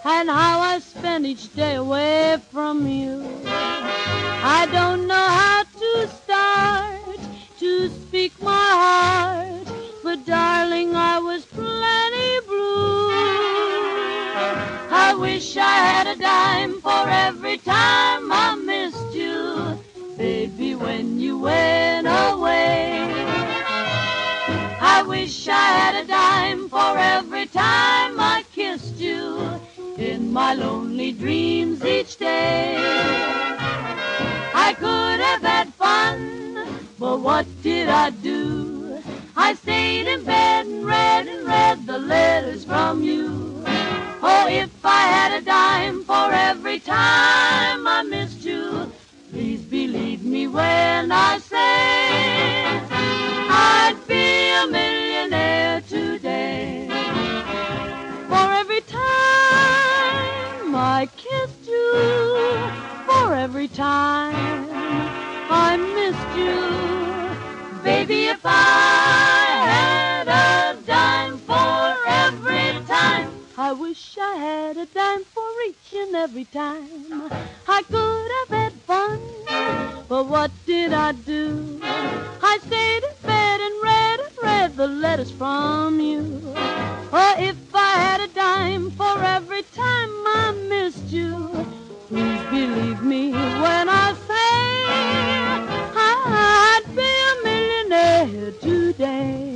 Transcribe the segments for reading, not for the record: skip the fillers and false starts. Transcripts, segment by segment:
and how I spend each day away from you. I don't know how to start to speak my heart, but darling, I was plenty blue. I wish I had a dime for every time I missed you, baby, when you went away. I wish I had a dime for every time I kissed you in my lonely dreams each day. I could have had fun, but what did I do? I stayed in bed and read the letters from you. Oh, if I had a dime for every time I missed you, please believe me when I say I'd be a millionaire today. For every time I kissed you, for every time I missed you, baby, if I had a dime for every time, I wish I had a dime for each and every time. I could have had fun, but what did I do? I stayed in bed and read the letters from you. Oh, if I had a dime for every time I missed you, please believe me when I say I'd be a millionaire today.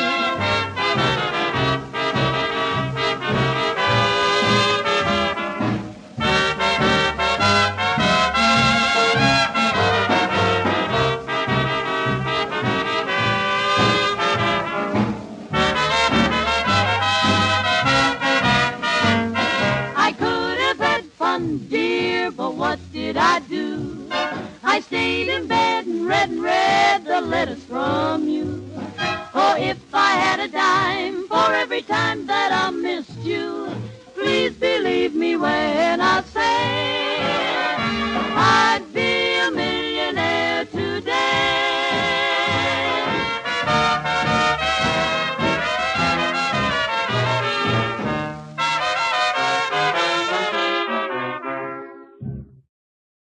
Dear, but what did I do? I stayed in bed and read the letters from you. Oh, if I had a dime for every time that I missed you, please believe me when I say